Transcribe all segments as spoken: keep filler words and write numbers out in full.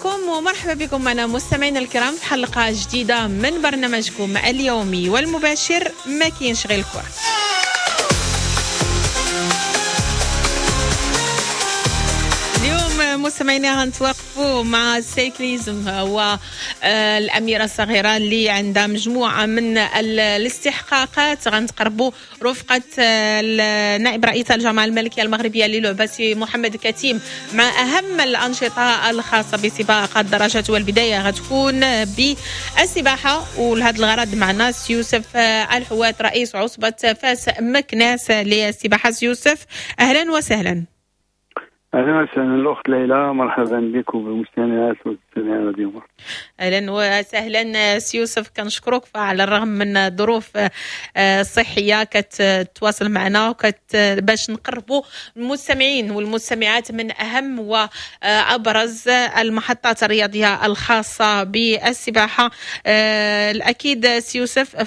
عليكم ومرحبا بكم معنا مستمعينا الكرام في حلقة جديدة من برنامجكم اليومي والمباشر ما كاينش غير الكرة. اليوم مستمعينا غنتوقفوا مع السيكليزم والأميرة الصغيرة اللي عندها مجموعة من الاستحقاقات. غنتقربوا رفقة نائب رئيس الجامعة الملكية المغربية للعبة محمد كتيم مع أهم الأنشطة الخاصة بسباق الدراجات، والبداية غتكون بالسباحة. ولهذا الغرض معنا يوسف الحوات رئيس عصبة فاس مكناس للسباحة. يوسف أهلا وسهلا. اهلا وسهلا الاخت ليلى، مرحبا بك وبالمستمعات والمستمعين اليوم. اهلا وسهلا سيوسف، كنشكرك على الرغم من الظروف الصحيه كتواصل معنا وكت باش نقربوا المستمعين والمستمعات من اهم وابرز المحطات الرياضيه الخاصه بالسباحه. الاكيد سيوسف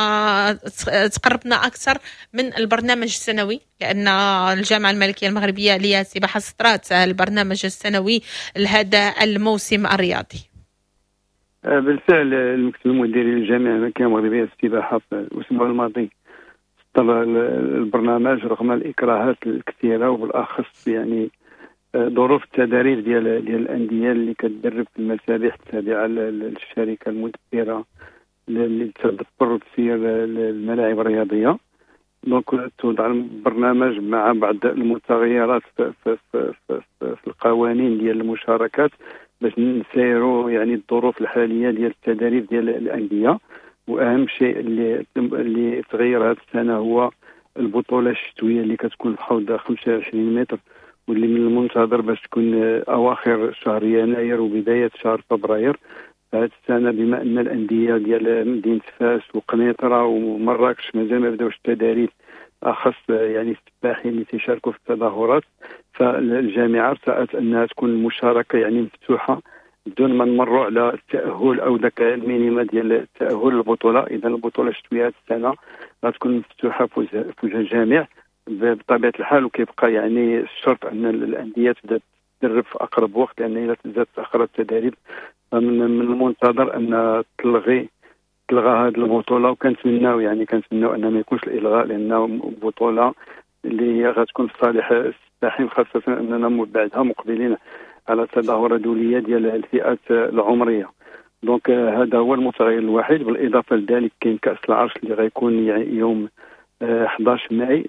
فتقربنا اكثر من البرنامج السنوي، لان الجامعه الملكيه المغربيه للسباحه سطرات البرنامج السنوي لهذا الموسم الرياضي. بالفعل المكتب المديري للجامعه الملكيه المغربيه للسباحه في الاسبوع الماضي سطر البرنامج رغم الاكراهات الكثيره، وبالاخص يعني ظروف التدريب ديال ديال الانديه اللي كتدرب في المسابح التابعه للشركه المدبره اللي تدبر وتسير الملاعب الرياضيه. دونك توضع البرنامج مع بعض المتغيرات في, في, في, في, في القوانين ديال المشاركات باش نسيروا يعني الظروف الحاليه ديال التدريب ديال الانديه. واهم شيء اللي اللي تغير هذه السنه هو البطوله الشتويه اللي كتكون في حوض خمسة وعشرين متر، واللي من المنتظر باش تكون اواخر شهر يناير وبدايه شهر فبراير. هذه السنه بما ان الانديه ديال مدينه فاس وقنيطره ومراكش مازال ما بداوش التدريب، اخص يعني السباحين اللي تيشاركوا في التظاهرات، فالجامعه ارتأت انها تكون المشاركه يعني مفتوحه بدون ما نمروا على التاهل او ذاك المينيما ديال التاهل للبطوله. اذا البطوله الشتويه هذه السنه غتكون مفتوحه في وجه الجميع بطبيعه الحال، وكيبقى يعني الشرط ان الانديه تبدا تدرب في اقرب وقت، لان اذا تزاد تاخر التدريب فمن من المنتظر ان تلغي تلغى هذه البطوله. وكنتمناو يعني كنتمناو ان ما يكونش الالغاء، لانه بطوله اللي هي غتكون في صالح السباحين، خاصه اننا بعدها مقبلين على تظاهره دوليه ديال الفئات العمريه. دونك هذا هو المتغير الوحيد. بالاضافه لذلك كاين كاس العرش اللي غيكون يعني يوم أحد عشر ماي،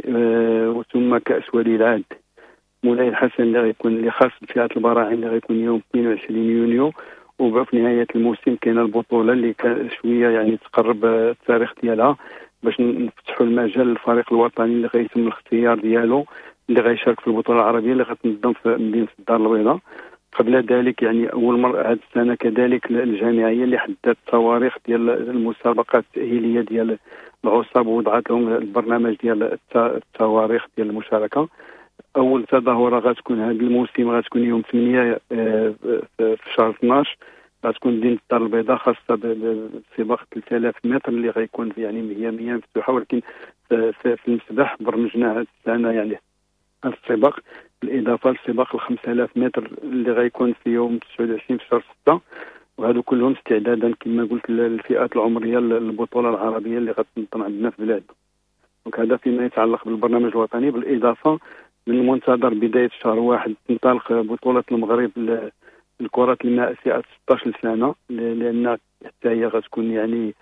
وثم كاس ولي العهد مولاي الحسن اللي غيكون اللي خاص بفئات البراعم اللي غيكون يوم اثنين وعشرين يونيو. وفي نهايه الموسم كاين البطوله اللي كان شويه يعني تقرب التاريخ ديالها باش نفتحوا المجال للفريق الوطني اللي غيتم الاختيار ديالو اللي غيشارك في البطوله العربيه اللي غتنظم في مدينه الدار البيضاء. قبل ذلك يعني اول مره هذه السنه كذلك الجامعه هي اللي حددت التواريخ ديال المسابقات التاهيليه ديال العصاب ووضعت لهم البرنامج ديال التواريخ ديال المشاركه. اول تظاهره غتكون هذا الموسم غتكون يوم ثمانية في شهر اثناش، غتكون مدينه الدار البيضاء خاصه بسباق ثلاثة آلاف متر اللي غيكون يعني مية مفتوحه، ولكن في المسبح برمجنا هذه السنه يعني السباق بالاضافه للسباق ال خمسة آلاف متر اللي غيكون في يوم تسعة وعشرين في شهر ستة، وهذو كلهم استعدادا كما قلت للفئات العمريه للبطوله العربيه اللي غتنظم عندنا في بلادنا. دونك هذا فيما يتعلق بالبرنامج الوطني. بالاضافه من المنتظر بدايه شهر واحد تنطلق بطوله المغرب لكرة الماء فئة ستة عشر سنه، لان حتى هي غتكون يعني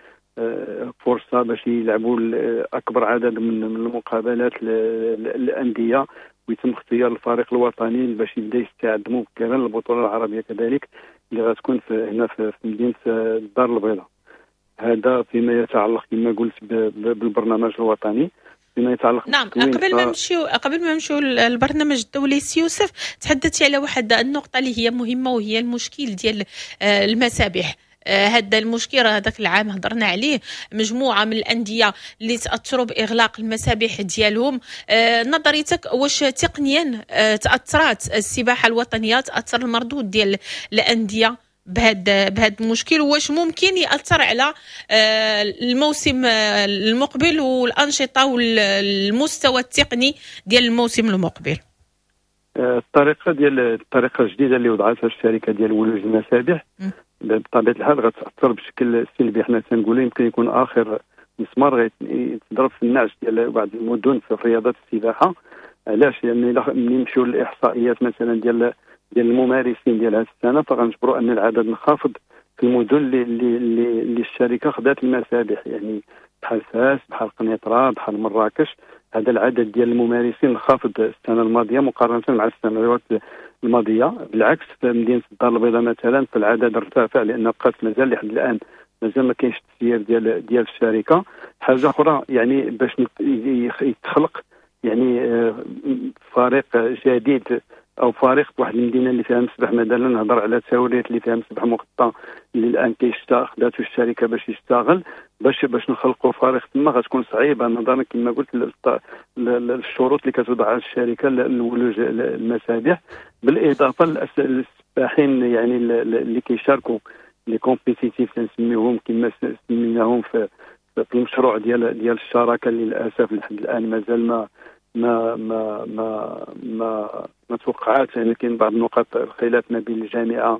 فرصه باش يلعبوا اكبر عدد من المقابلات للانديه، ويتم اختيار الفريق الوطني باش يبدا يستعد مبكرا للبطوله العربيه كذلك اللي غتكون في هنا في مدينه الدار البيضاء. هذا فيما يتعلق كما قلت بالبرنامج الوطني. فيما يتعلق نعم، قبل ما نمشيو قبل ما نمشيو البرنامج الدولي سيوسف، تحدثتي على واحد النقطه اللي هي مهمه وهي المشكل ديال المسابح. هذا المشكل هذاك العام هضرنا عليه، مجموعه من الانديه اللي تاثروا باغلاق المسابح ديالهم. نظريتك واش تقنيا تاثرات السباحه الوطنيه، تاثر المردود ديال الانديه بهذا بهذا المشكل، واش ممكن ياثر على الموسم المقبل والانشطه والمستوى التقني ديال الموسم المقبل؟ الطريقه ديال الطريقه الجديده اللي وضعتها الشركه ديال ولوج المسابح بطبيعه الحال غتاثر بشكل سلبي. حنا تنقولوا يمكن يكون اخر مسمار غيتضرب في النعش ديال بعض المدن في رياضه السباحه. علاش؟ لان يعني ملي نمشيو للاحصائيات مثلا ديال ديال الممارسين ديال هذه السنه فغنجبروا ان العدد انخفض في المدن اللي اللي اللي الشركه خدات المسابح، يعني بحال فاس، بحال قنيطره، بحال مراكش. هذا العدد ديال الممارسين انخفض السنه الماضيه مقارنه مع السنوات الماضيه. بالعكس في مدينه الدار البيضاء مثلا فالعدد ارتفع لان بقات مازال لحد الان مازال ما كاينش التسيير ديال ديال الشركه. حاجه اخرى يعني باش يتخلق يعني فريق جديد او فريق بواحد المدينه اللي فيها مسبح، مثلا نهضر على تاوريت اللي فيها مسبح مغطى اللي الان كيشتغل خداتو الشركه باش يشتغل، باش باش نخلقوا فريق تما غتكون صعيبه نظرا كما قلت للشروط اللي كتوضعها الشركه لولوج المسابح، بالاضافه للسباحين يعني اللي كيشاركوا لي كومبيتيتيف تنسميوهم كما سميناهم في في المشروع ديال ديال الشراكه اللي للاسف لحد الان مازال ما ما ما ما ما ما توقعات. يعني كاين بعض النقاط الخلاف ما بين الجامعه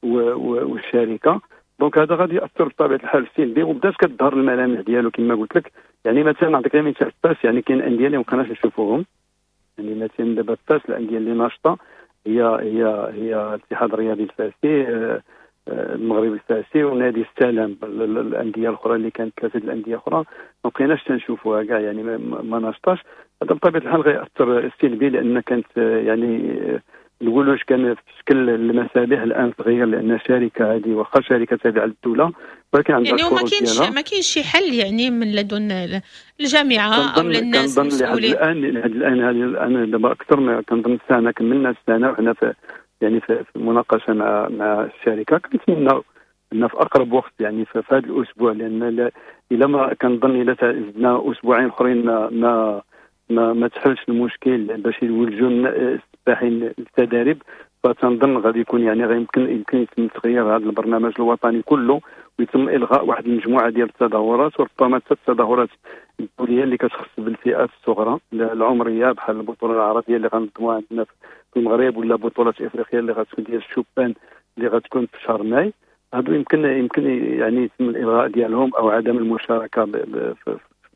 والشركه، دونك هذا غادي ياثر بطبيعه الحال سلبي وبدات كتظهر الملامح ديالو كما قلت لك. يعني مثلا نعطيك مثال فاس، يعني كاين انديه اللي ما بقيناش نشوفوهم، يعني مثلا دابا فاس الانديه اللي ناشطه هي هي هي الاتحاد الرياضي الفاسي، المغرب الفاسي ونادي السلام. الانديه الاخرى اللي كانت ثلاثه الانديه الاخرى ما بقيناش تنشوفوها كاع، يعني ما ناشطاش. هذا بطبيعه الحال غيأثر سلبي لان كانت يعني الولوج كان في شكل المسابح الان تغير لان شركه هذه واخا شركه تابعه للدوله ولكن عندها يعني وما كاينش ما كاينش شي حل يعني من لدن الجامعه او الناس المسؤولين الان الان هذه الان دابا اكثر من كنظن سنه كملنا السنه وحنا في يعني في المناقشه مع مع الشركه. كنتمنى ان في اقرب وقت يعني في هذا الاسبوع، لان الا ما كنظن الا زدنا اسبوعين اخرين ما ما ما, ما تحلش المشكل باش يولجوا السباحين للتدريب، فتنظن غادي يكون يعني غيمكن يمكن يتم تغيير هذا البرنامج الوطني كله ويتم الغاء واحد المجموعه ديال التظاهرات وربما حتى التظاهرات الدوليه اللي كتخص بالفئات الصغرى العمريه بحال البطوله العربيه اللي غنظموها عندنا في المغرب ولا بطوله افريقيا اللي غتكون ديال الشبان اللي غتكون في شهر ماي. هادو يمكن يمكن يعني يتم الالغاء ديالهم او عدم المشاركه في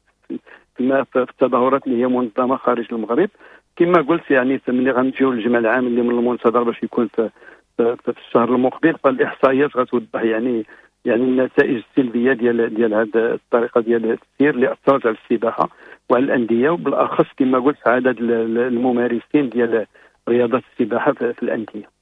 في التظاهرات اللي هي منظمه خارج المغرب. كما قلت يعني ملي غنمشيو للجمع العام اللي من المنتظر باش يكون في في, في الشهر المقبل فالاحصائيات غتوضح يعني يعني النتائج السلبيه ديال ديال هذه الطريقه ديال التسيير اللي اثرت على السباحه وعلى الانديه وبالاخص كما قلت عدد الممارسين ديال رياضه السباحه في, في الانديه.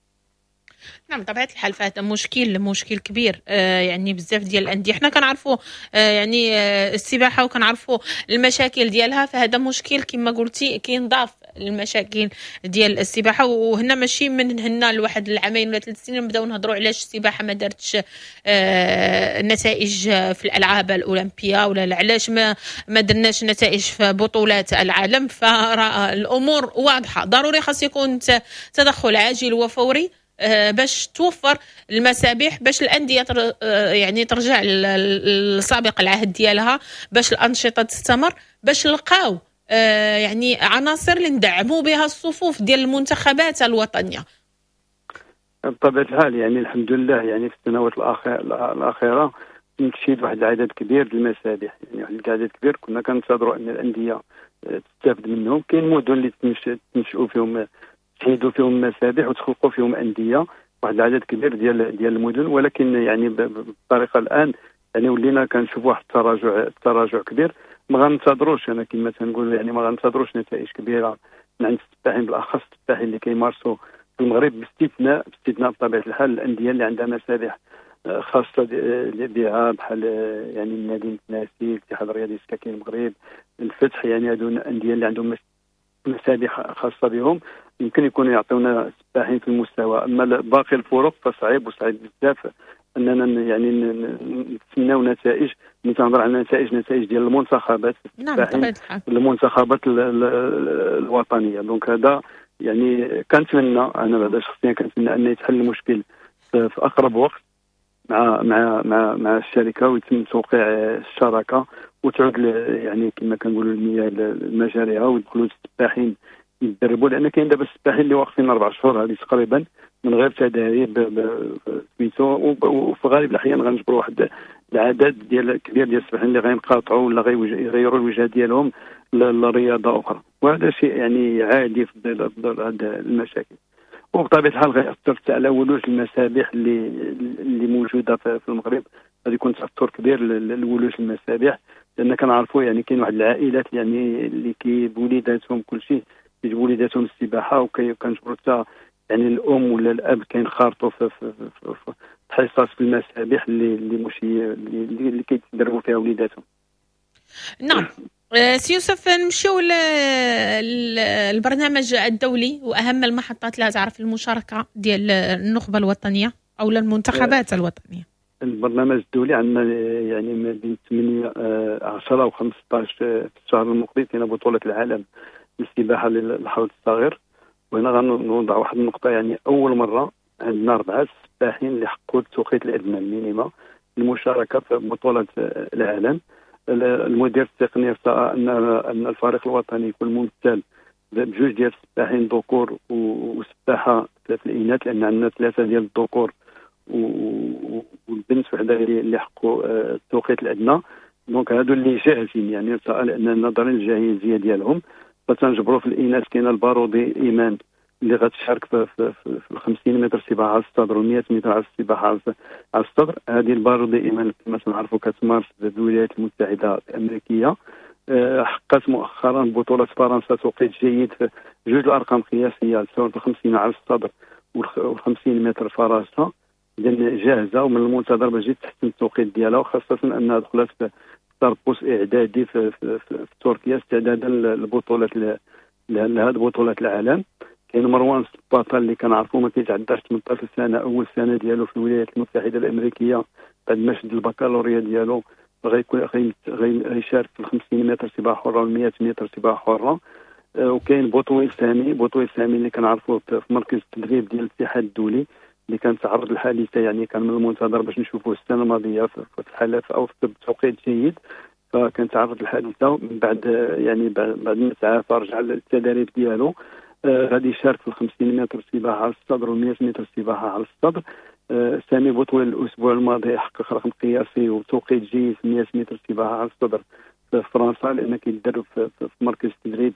نعم بطبيعه الحال فهذا مشكل مشكل كبير. آه يعني بزاف ديال الانديه حنا كنعرفوا آه يعني آه السباحه وكنعرفوا المشاكل ديالها، فهذا مشكل كما قلتي كينضاف المشاكل ديال السباحه. وهنا ماشي من هنا لواحد العامين ولا ثلاث سنين نبداو نهضروا علاش السباحه ما دارتش آه نتائج في الالعاب الاولمبيه ولا علاش ما ما درناش نتائج في بطولات العالم. فالامور واضحه، ضروري خاص يكون تدخل عاجل وفوري باش توفر المسابح، باش الأندية تر يعني ترجع لسابق العهد ديالها، باش الأنشطة تستمر، باش نلقاو يعني عناصر اللي ندعموا بها الصفوف ديال المنتخبات الوطنية. بطبيعة الحال يعني الحمد لله يعني في السنوات الأخيرة تشيد واحد العدد كبير ديال المسابح، يعني واحد العدد كبير كنا كنتظروا أن الأندية تستافد منهم. كاين مدن اللي تنشئوا فيهم تحيدوا فيهم مسابح وتخلقوا فيهم انديه واحد العدد كبير ديال ديال المدن، ولكن يعني بالطريقه الان يعني ولينا كنشوفوا واحد التراجع تراجع كبير. ما غننتظروش انا كما تنقول يعني ما غننتظروش نتائج كبيره من عند السباحين بالاخص السباحين اللي كيمارسوا في المغرب باستثناء باستثناء بطبيعه الحال الانديه اللي عندها مسابح خاصه بها بحال يعني مدينه ناسي، الاتحاد الرياضي السكاكين المغرب، الفتح، يعني هذو الانديه اللي عندهم مسابح خاصه بهم يمكن يكونوا يعطيونا سباحين في المستوى. اما باقي الفرق فصعيب وصعيب بزاف اننا يعني نتسناو نتائج. ملي تنهضر على نتائج نتائج ديال المنتخبات السباحين المنتخبات الوطنيه. دونك هذا يعني كنتمنى انا بعدا شخصيا كنتمنى ان يتحل المشكل في اقرب وقت مع مع مع مع الشركه ويتم توقيع الشراكه وتعود يعني كما كنقولوا المياه لمجاريها ويدخلوا السباحين يتدربوا، لان كاين دابا السباحين اللي واقفين اربع شهور هذه تقريبا من غير تدريب سميتو، وفي غالب الاحيان غنجبروا واحد العدد ديال كبير ديال السباحين اللي غينقاطعوا ولا غيغيروا الوجهه ديالهم لرياضه اخرى، وهذا شيء يعني عادي في ظل هذه المشاكل. وبطبيعه الحال غيأثر حتى على ولوج المسابح اللي اللي موجوده في المغرب، غادي يكون تاثر كبير لولوج المسابح، لان كنعرفوا يعني كاين واحد العائلات يعني اللي كيجيب وليداتهم كل شيء، يجيبوا وليداتهم السباحه، وكنجبروا حتى يعني الام ولا الاب كينخرطوا في في في حصص في المسابح اللي اللي مش اللي, اللي كيتدربوا فيها وليداتهم. نعم سي يوسف، نمشيو للبرنامج الدولي واهم المحطات اللي تعرف المشاركه ديال النخبه الوطنيه او المنتخبات الوطنيه. البرنامج الدولي عندنا يعني ما بين ثمانية عشرة و خمسطاش في الشهر المقبل كاينه بطوله العالم للسباحه للحوض الصغير، وهنا غنوضع واحد النقطه، يعني اول مره عندنا اربعه سباحين اللي حققوا التوقيت الادنى المينيما للمشاركه في بطوله العالم. المدير التقني ارتأى ان ان الفريق الوطني يكون ممثل بجوج ديال السباحين ذكور وسباحه في الاناث، لان عندنا ثلاثه ديال الذكور والبنت وحده اللي حققوا التوقيت الادنى. دونك هادو اللي جاهزين، يعني ارتأى لان نظرا للجاهزيه ديالهم فتنجبروا في الاناث. كاين البارودي ايمان اللي غتشارك في في في خمسين متر سباحه على الصدر و100 متر على السباحه على الصدر. هذه البارودي ايمان كما تنعرفوا كتمارس في الولايات المتحده الامريكيه. حققت مؤخرا بطوله فرنسا توقيت جيد في جوج الارقام قياسيه، سواء في خمسين على الصدر و50 متر فراسه. اذا جاهزه ومن المنتظر باش تحسن التوقيت ديالها، وخاصه انها دخلت في تربص اعدادي في, في, في, في تركيا استعدادا لبطوله لهذه بطوله العالم. كاين مروان السباطه اللي كنعرفوا ما كيتعداش ثمنطاش سنه، اول سنه ديالو في الولايات المتحده الامريكيه بعد ما شد البكالوريا ديالو، غيكون غيشارك في خمسين متر سباحه حره و مية متر سباحه حره. وكاين بوطويل سامي بوطويل سامي اللي كنعرفوه في مركز التدريب ديال الاتحاد الدولي اللي كان تعرض للحادثه، يعني كان من المنتظر باش نشوفوه السنه الماضيه في الحالات او في توقيت جيد، فكان تعرض للحادثه من بعد يعني بعد ما تعافى رجع للتدريب ديالو. غادي يشارك في خمسين متر سباحه على الصدر و مية متر سباحه على الصدر. آه سامي بوطويل الاسبوع الماضي حقق رقم قياسي وتوقيت جيد في مية متر سباحه على الصدر في فرنسا، لان كيتدرب في, في, في مركز تدريب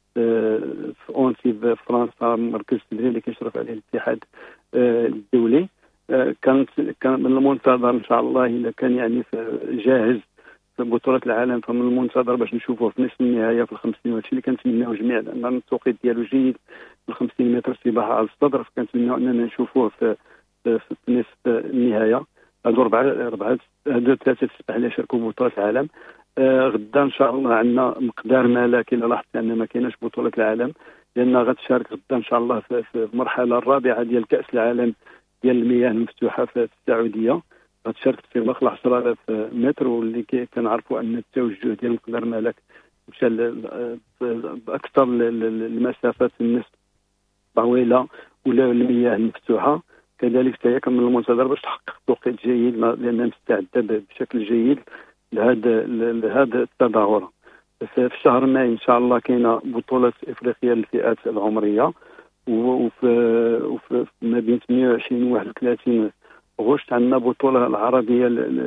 آه في اونسي في فرنسا، مركز تدريب اللي كيشرف عليه الاتحاد آه الدولي. آه كانت كان من المنتظر ان شاء الله اذا كان يعني جاهز في بطولة العالم، فمن المنتظر باش نشوفوه في نصف النهاية في الخمسين، وهادشي اللي كنتمناو جميع، لأن التوقيت ديالو جيد في الخمسين متر سباحة على الصدر، فكنتمناو أننا نشوفوه في في, في نصف النهاية. هادو أربعة أربعة هادو ثلاثة السباح اللي شاركوا ببطولة العالم. آه غدا إن شاء الله عندنا مقدار ملكي، إلا لاحظت أن ما كايناش بطولة العالم، لأن غتشارك غدا إن شاء الله في, في المرحلة الرابعة ديال كأس العالم ديال المياه المفتوحة في السعودية. غتشارك في مخلع عشرة آلاف متر، واللي كنعرفوا ان التوجه ديال مقدار مالك مشى باكثر المسافات النصف طويله ولا المياه المفتوحه. كذلك حتى كان من المنتظر باش تحقق توقيت جيد، لانها مستعده بشكل جيد لهذا لهذا التظاهره. في شهر ماي ان شاء الله كاينه بطوله افريقيا للفئات العمريه، وفي, وفي ما بين ثمانية وعشرين و واحد وثلاثين غشت عندنا بطولة العربية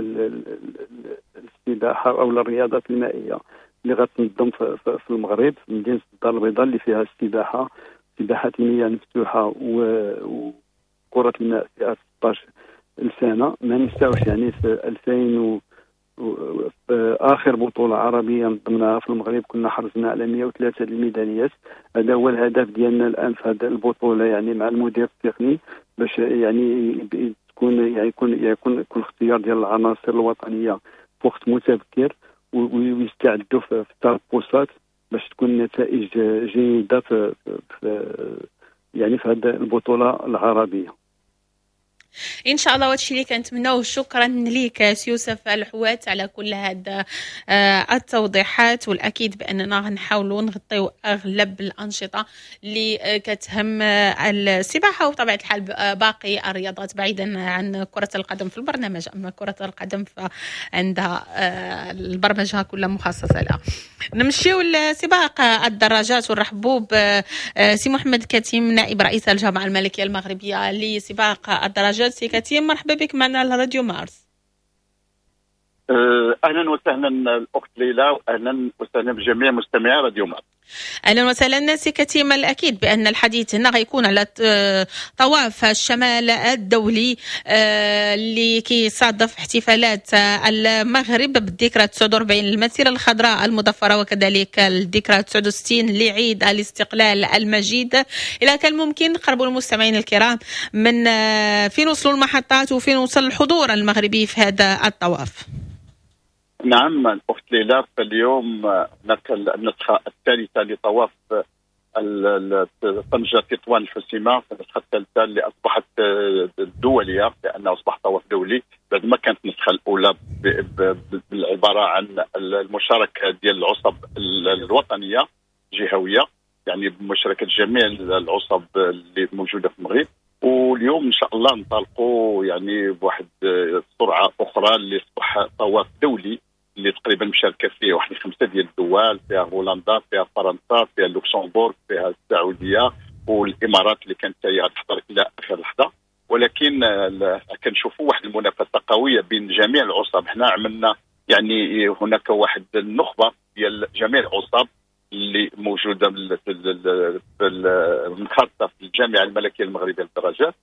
للسباحة أو الرياضات المائية اللي غتنظم في المغرب في مدينة الدار البيضاء، اللي فيها السباحة سباحة المياه المفتوحة وكرة الماء فيها ستطاش سنة. ما نساوش يعني في ألفين و في آخر بطولة عربية نظمناها في المغرب كنا حرزنا على مية وثلاثة الميداليات. هذا هو الهدف ديالنا الآن في هذه البطولة، يعني مع المدير التقني باش يعني يكون يكون يكون يكون اختيار ديال العناصر الوطنيه في وقت متبكر، ويستعدوا في التربصات باش تكون نتائج جيده في, في يعني في هذه البطوله العربيه. ان شاء الله وهادشي اللي كنتمناوه. شكرا ليك سي يوسف الحوات على كل هذا التوضيحات، والاكيد باننا غنحاولوا نغطيو اغلب الانشطه اللي كتهم السباحه وبطبيعه الحال باقي الرياضات بعيدا عن كره القدم في البرنامج. اما كره القدم فعندها البرمجه كلها مخصصه لها. نمشيو لسباق الدراجات ونرحبوا بسي محمد كتيم نائب رئيس الجامعه الملكيه المغربيه لسباق الدراجات. سي كتيم مرحبا بك معنا على راديو مارس. اهلا وسهلا الاخت ليلى، واهلا وسهلا بجميع مستمعي راديو مارس. اهلا وسهلا سي كتيم. الاكيد بان الحديث هنا غيكون على طواف الشمال الدولي اللي كيصادف احتفالات المغرب بالذكرى تسعة وأربعين للمسيره الخضراء المضفره، وكذلك الذكرى تسعة وستين لعيد الاستقلال المجيد. اذا كان ممكن نقربوا المستمعين الكرام من فين وصلوا المحطات وفين وصل الحضور المغربي في هذا الطواف. نعم الأخت ليلى، فاليوم هناك النسخة الثالثة لطواف طنجة تطوان الحسيمة، في النسخة الثالثة اللي أصبحت دولية لأنها أصبح طواف دولي بعد ما كانت النسخة الأولى بالعبارة عن المشاركة ديال العصب الوطنية جهوية، يعني بمشاركة جميع العصب اللي موجودة في المغرب. واليوم ان شاء الله ننطلقوا يعني بواحد السرعه اخرى اللي اصبح طواف دولي اللي تقريبا مشاركه فيه واحد خمسه ديال الدول، فيها هولندا، فيها فرنسا، فيها لوكسمبورغ، فيها السعوديه والامارات اللي كانت هي غتحضر الى اخر لحظه. ولكن كنشوفوا واحد المنافسه قويه بين جميع العصب. حنا عملنا يعني هناك واحد النخبه ديال جميع العصب اللي موجوده منخرطه في الجامعه الملكيه المغربيه للدراجات،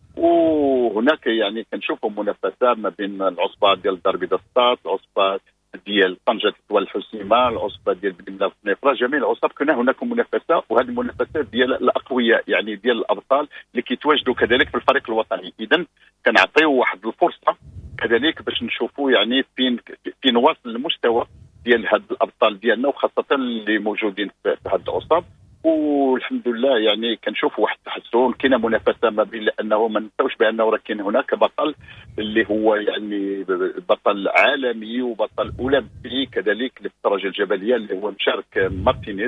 وهناك يعني كنشوفوا منافسه ما بين العصبه ديال دربي دسطات، العصبه ديال طنجه تطوان الحسيمه، العصبه ديال بنمله النفره، جميع العصب كان هناك منافسه، وهذه المنافسه ديال الاقوياء يعني ديال الابطال اللي كيتواجدوا كذلك في الفريق الوطني. اذا كنعطيو واحد الفرصه كذلك باش نشوفوا يعني فين فين واصل المستوى ديال هاد الابطال ديالنا، وخاصه اللي موجودين في هاد العصاب. والحمد لله يعني كنشوفوا واحد التحسن، كاينه منافسه ما بين، لانه ما ننساوش بانه راه كاين هناك بطل اللي هو يعني بطل عالمي وبطل اولمبي كذلك للدرجه الجبليه اللي هو مشارك مارتينيز،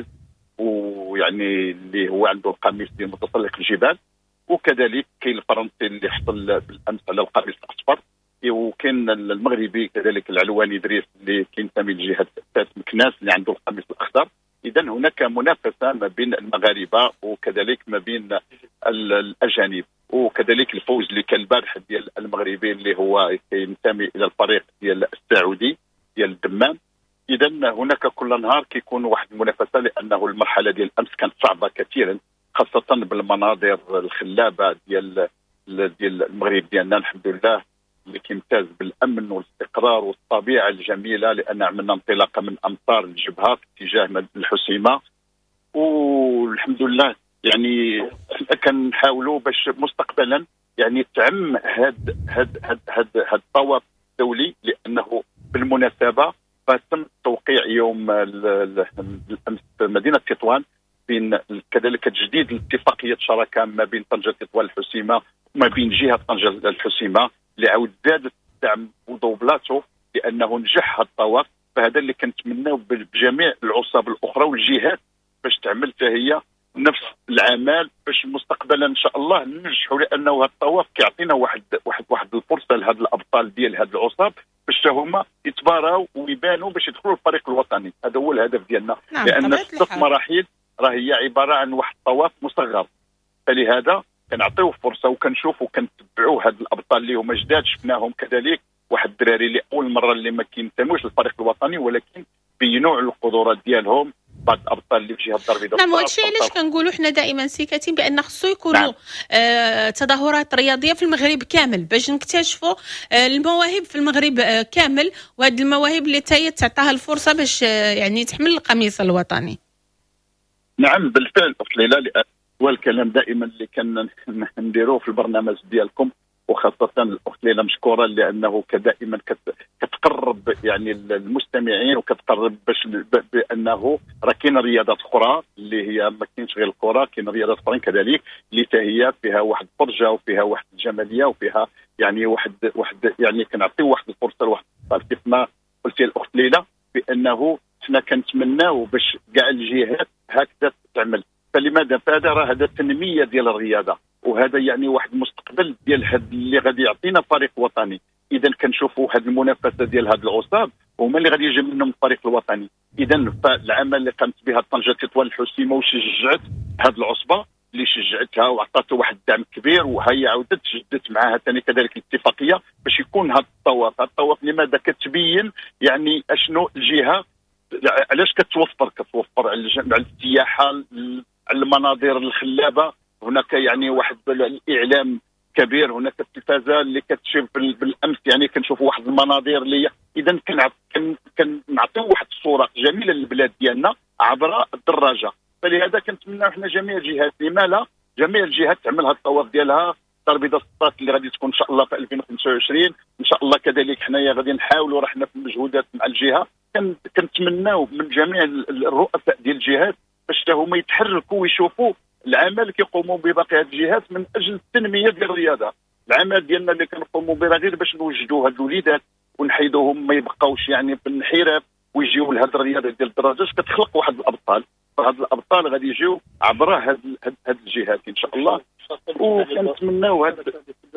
ويعني اللي هو عنده القميص ديال متسلق الجبال. وكذلك كاين الفرنسي اللي حصل بالامس على القميص الاصفر، وكاين المغربي كذلك العلواني دريس اللي كينتمي لجهه تاس مكناس اللي عنده القميص الاخضر. اذا هناك منافسه ما بين المغاربه وكذلك ما بين الاجانب، وكذلك الفوز اللي كان البارح ديال المغربي اللي هو ينتمي الى الفريق ديال السعودي ديال الدمام. اذا هناك كل نهار كيكون واحد المنافسه، لانه المرحله ديال الامس كانت صعبه كثيرا، خاصه بالمناظر الخلابه ديال ديال المغرب ديالنا الحمد لله اللي كيمتاز بالامن والاستقرار والطبيعه الجميله، لان عملنا انطلاقه من امطار الجبهه في اتجاه الحسيمه. والحمد لله يعني كنحاولوا باش مستقبلا يعني تعم هاد هاد هاد هاد, هاد الطواف الدولي، لانه بالمناسبه تم توقيع يوم الامس مدينه تطوان بين كذلك تجديد الاتفاقيه شراكه ما بين طنجه تطوان الحسيمه وما بين جهه طنجه الحسيمه لعود زادت الدعم ودوبلاته، لانه نجح هذا الطواف. فهذا اللي كنتمناو بجميع العصاب الاخرى والجهات باش تعمل حتى هي نفس العمل باش مستقبلا ان شاء الله ننجحوا، لانه هذا الطواف كيعطينا واحد واحد واحد الفرصه لهاد الابطال ديال هاد العصاب باش هما يتباراو ويبانوا باش يدخلوا الفريق الوطني. هذا هو الهدف ديالنا. نعم، لان ست مراحل راه هي عباره عن واحد الطواف مصغر، فلهذا كنعطيو فرصه وكنشوفوا وكنتبعوا هاد الابطال اللي هما جداد. شفناهم كذلك واحد الدراري اللي اول مره اللي ما كينتموش للفريق الوطني، ولكن بينوا على القدرات ديالهم بعض الابطال اللي في جهه الضرب. نعم، وهادشي علاش كنقولوا حنا دائما سيكاتين بان خصو يكونوا نعم. آه تظاهرات رياضيه في المغرب كامل باش نكتشفوا آه المواهب في المغرب آه كامل، وهاد المواهب اللي تاهي تعطاها الفرصه باش آه يعني تحمل القميص الوطني. نعم بالفعل اخت ليلى، والكلام دائما اللي كان نديروه في البرنامج ديالكم وخاصه الاخت ليلى مشكوره لانه كدائما كتقرب يعني المستمعين وكتقرب باش بانه راه كاين رياضات اخرى اللي هي ما كاينش غير الكره، كاين رياضات اخرين كذلك اللي حتى هي فيها واحد الفرجه وفيها واحد الجماليه وفيها يعني واحد واحد يعني كنعطيو واحد الفرصه لواحد الطالب كيف ما قلتي الاخت ليلى بانه حنا كنتمناو باش كاع الجهات هكذا تعمل. فلماذا؟ فهذا راه هذا التنميه ديال الرياضه، وهذا يعني واحد المستقبل ديال هذا اللي غادي يعطينا فريق وطني. اذا كنشوفوا هذه المنافسه ديال هذه العصاب هما اللي غادي يجي منهم الفريق الوطني. اذا فالعمل اللي قامت بها طنجه تطوان الحسيمه وشجعت هذه العصبه اللي شجعتها وعطاتها واحد الدعم كبير، وهي عاودت جدت معها ثاني كذلك الاتفاقيه باش يكون هذا الطواف. هذا الطواف لماذا؟ كتبين يعني اشنو الجهه علاش كتوفر كتوفر على السياحه، على المناظر الخلابه. هناك يعني واحد الاعلام كبير، هناك التلفازه اللي كتشوف بالامس يعني كنشوفوا واحد المناظر اللي اذا كنعطيو واحد الصوره جميله للبلاد ديالنا عبر الدراجه. فلهذا كنتمنى احنا جميع الجهات، لما لا جميع الجهات تعمل هذا الطواف ديالها دار بيضاء ستات اللي غادي تكون ان شاء الله في ألفين وخمسة وعشرين ان شاء الله. كذلك حنايا غادي نحاولوا راه حنا في المجهودات مع الجهه كنتمناو من جميع الرؤساء ديال الجهات باش حتى هما يتحركوا ويشوفوا العمل اللي كيقوموا به باقي هذه الجهات من اجل التنميه ديال الرياضه. العمل ديالنا اللي كنقوموا به غير باش نوجدوا هاد الوليدات ونحيدوهم ما يبقاوش يعني في الانحراف ويجيو لهاد الرياضه ديال الدراجات، كتخلق واحد الابطال. فهاد الابطال غادي يجيو عبر هاد هاد الجهات ان شاء الله. وكنتمناو هاد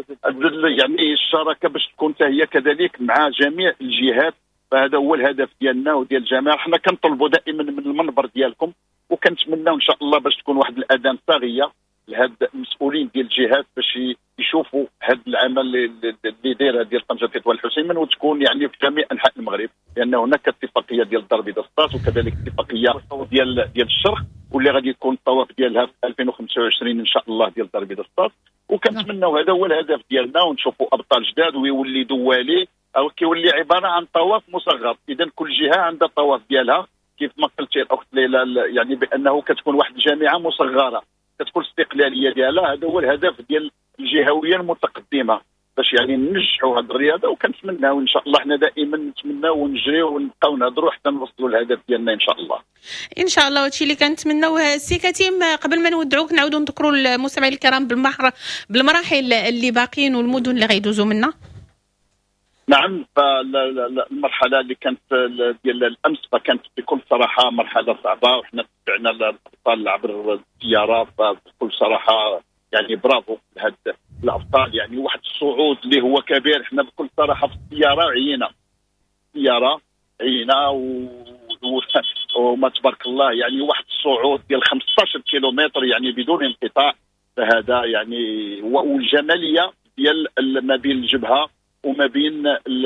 يعني الشراكه باش تكون حتى هي كذلك مع جميع الجهات. فهذا هو الهدف ديالنا وديال الجماعه. حنا كنطلبوا دائما من المنبر ديالكم وكنتمناو ان شاء الله باش تكون واحد الاذان طاغيه لهاد المسؤولين ديال الجهات باش يشوفوا هذا العمل اللي داير ديال طنجه تطوان الحسيمه وتكون يعني في جميع انحاء المغرب، لان هناك اتفاقيه ديال الدار البيضاء ستات وكذلك اتفاقيه ديال ديال الشرق واللي غادي يكون الطواف ديالها في ألفين وخمسة وعشرين ان شاء الله ديال الدار البيضاء ستات. وكنتمناو هذا هو الهدف ديالنا ونشوفوا ابطال جداد ويولي دوالي او كيولي عباره عن طواف مصغر. اذا كل جهه عندها الطواف ديالها كيف ما قلتي الاخت ليلى، يعني بانه كتكون واحد الجامعه مصغره كتكون الاستقلاليه ديالها. هذا هو الهدف ديال الجهويه المتقدمه باش يعني ننجحوا هذه الرياضه. وكنتمناو ان شاء الله حنا دائما نتمناو ونجريو ونبقاو نهضروا حتى نوصلوا للهدف ديالنا ان شاء الله. ان شاء الله هادشي اللي كنتمناوه. سي كتيم قبل ما نودعوك نعاودوا نذكروا المستمعين الكرام بالمراحل اللي باقيين والمدن اللي غيدوزوا منها. نعم، فالمرحله اللي كانت ديال الامس فكانت بكل صراحه مرحله صعبه، وحنا تبعنا الابطال عبر السياره بكل صراحه يعني برافو لهاد الابطال. يعني واحد الصعود اللي هو كبير. حنا بكل صراحه في السياره عينا السياره عينا و... وما تبارك الله يعني واحد الصعود ديال خمسطاش كيلومتر يعني بدون انقطاع. فهذا يعني والجماليه ديال ما بين الجبهه وما بين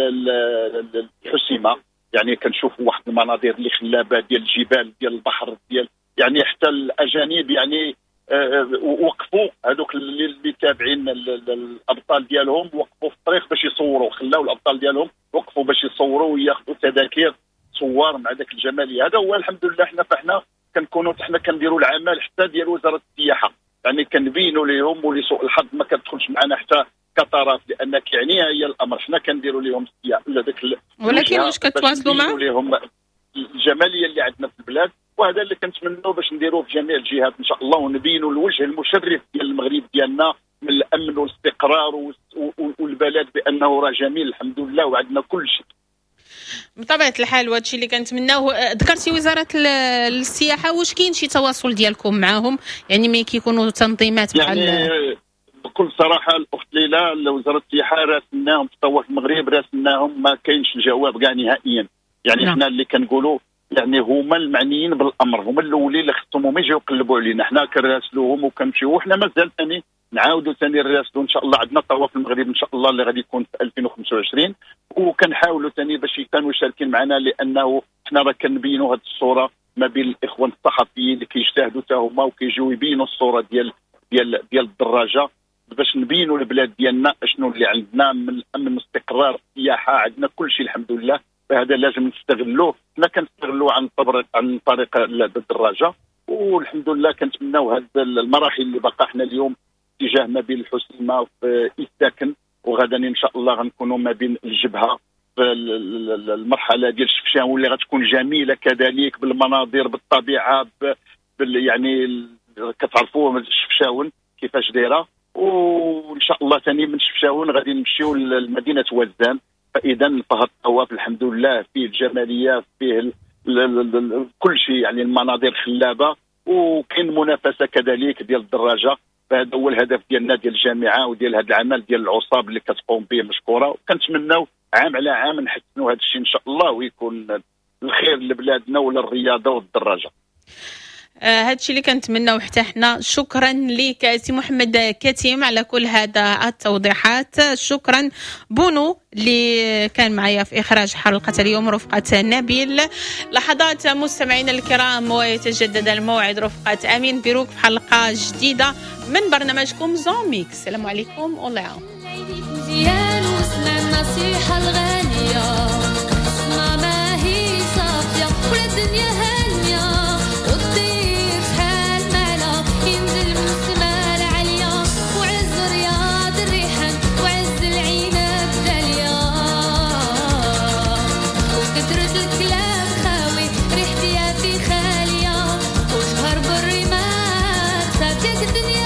الحسيمه، يعني كنشوفوا واحد المناظر اللي خلابه ديال الجبال ديال البحر ديال يعني حتى الاجانب يعني أه وقفوا هذوك اللي تابعين الابطال ديالهم وقفوا في الطريق باش يصوروا، خلاو الابطال ديالهم وقفوا باش يصوروا وياخذوا تذاكر صور مع ذاك الجماليه. هذا هو الحمد لله. حنا فاحنا كنكونوا حنا كنديروا العمل حتى ديال وزاره السياحه، يعني كنبينوا لهم ولسوء الحظ ما كتدخلش معنا حتى كطرف لان كيعنيها هي الامر. حنا كنديروا لهم السياحه داك ولكن واش كتواصلوا معهم لهم الجماليه اللي عندنا في البلاد. وهذا اللي كنتمنوا باش نديروه في جميع الجهات ان شاء الله ونبينوا الوجه المشرف ديال المغرب ديالنا من الامن والاستقرار والبلد بانه راه جميل الحمد لله وعندنا كل شيء. بطبيعه الحال وهذا الشيء اللي كنتمناوه. ذكرتي وزاره السياحه، واش كاين شي تواصل ديالكم معهم يعني ملي كيكونوا تنظيمات بحال يعني بكل صراحه الاخت ليلى وزاره السياحه راسلناهم في طواف المغرب راسلناهم ما كاينش الجواب كاع نهائيا. يعني احنا اللي كنقولوا يعني هما المعنيين بالامر هما الاولين اللي خصهم هما يجيو يقلبوا علينا. حنا كنراسلوهم وكنمشيو وحنا مازال ثاني نعاودوا ثاني نراسلوا ان شاء الله. عندنا طواف المغرب ان شاء الله اللي غادي يكون في ألفين وخمسة وعشرين وكنحاولوا ثاني باش يكونوا شاركين معنا لانه حنا راه كنبينوا هذه الصوره ما بين الاخوان الصحفيين اللي كيجتهدوا حتى هما وكيجيو يبينوا الصوره ديال ديال ديال الدراجه باش نبينوا البلاد ديالنا اشنو اللي عندنا من الامن والاستقرار السياحه. عندنا كل شيء الحمد لله. فهذا لازم نستغلوه. حنا كنستغلوه عن طريق عن طريق الدراجه والحمد لله. كنتمناو هذه المراحل اللي بقى حنا اليوم اتجاه ما بين الحسيمه في الساكن وغدا ان شاء الله غنكونوا ما بين الجبهه في المرحله ديال الشفشاون واللي غتكون جميله كذلك بالمناظر بالطبيعه بال يعني كتعرفوا الشفشاون كيفاش دايره. وان شاء الله ثاني من شفشاون غادي نمشيو لمدينه وزان. فاذا فهاد الطواف الحمد لله فيه الجماليه فيه كل شيء يعني المناظر خلابه وكاين منافسه كذلك ديال الدراجه. فهذا هو الهدف ديالنا ديال الجامعه وديال هذا العمل ديال العصاب اللي كتقوم به مشكوره. وكنتمناو عام على عام نحسنوا هذا الشيء ان شاء الله ويكون الخير لبلادنا وللرياضه والدراجه. هذا آه الشيء اللي كنتمناو حتى حنا. شكرا لك سي محمد كتيم على كل هذا التوضيحات. شكرا بونو اللي كان معايا في إخراج حلقة اليوم رفقة نبيل. لحظات مستمعينا الكرام ويتجدد الموعد رفقة أمين بيروك في حلقة جديدة من برنامجكم زوميكس. السلام عليكم والله يعاون. الدنيا